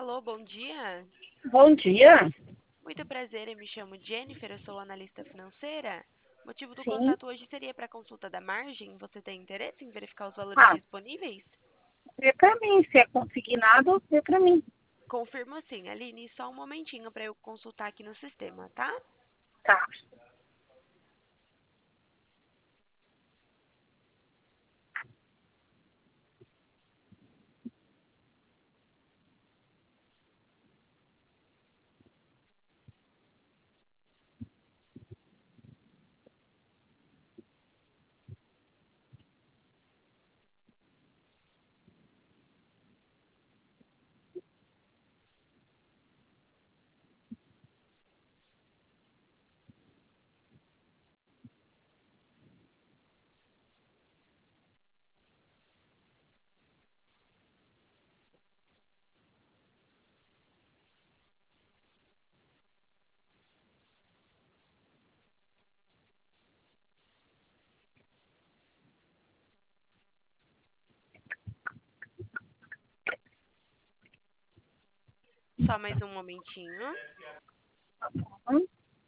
Alô, bom dia. Bom dia. Muito prazer, eu me chamo Jennifer, eu sou analista financeira. O motivo do Sim. contato hoje seria para a consulta da margem. Você tem interesse em verificar os valores Ah, disponíveis? vê pra mim. Se é consignado, vê pra mim. Confirmo sim, Aline, só um momentinho para eu consultar aqui no sistema, tá? Tá. Só mais um momentinho. Hum,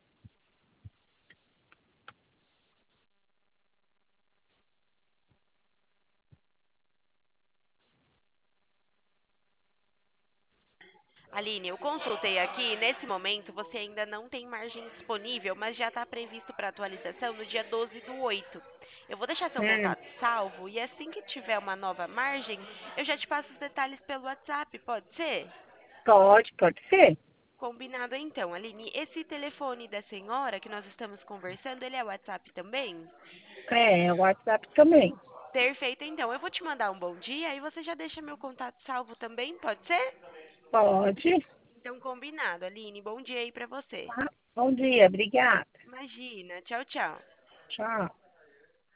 Aline, eu consultei aqui. Nesse momento, você ainda não tem margem disponível, mas já está previsto para atualização no dia 12/8. Eu vou deixar seu hum. contato salvo e assim que tiver uma nova margem, eu já te passo os detalhes pelo WhatsApp, pode ser? Pode ser. Combinado então, Aline. Esse telefone da senhora que nós estamos conversando, ele é WhatsApp também? É o WhatsApp também. Perfeito, então. Eu vou te mandar um bom dia e você já deixa meu contato salvo também, pode ser? Pode. Então, combinado, Aline. Bom dia aí pra você. Tá. Bom dia, obrigada. Imagina. Tchau, tchau. Tchau.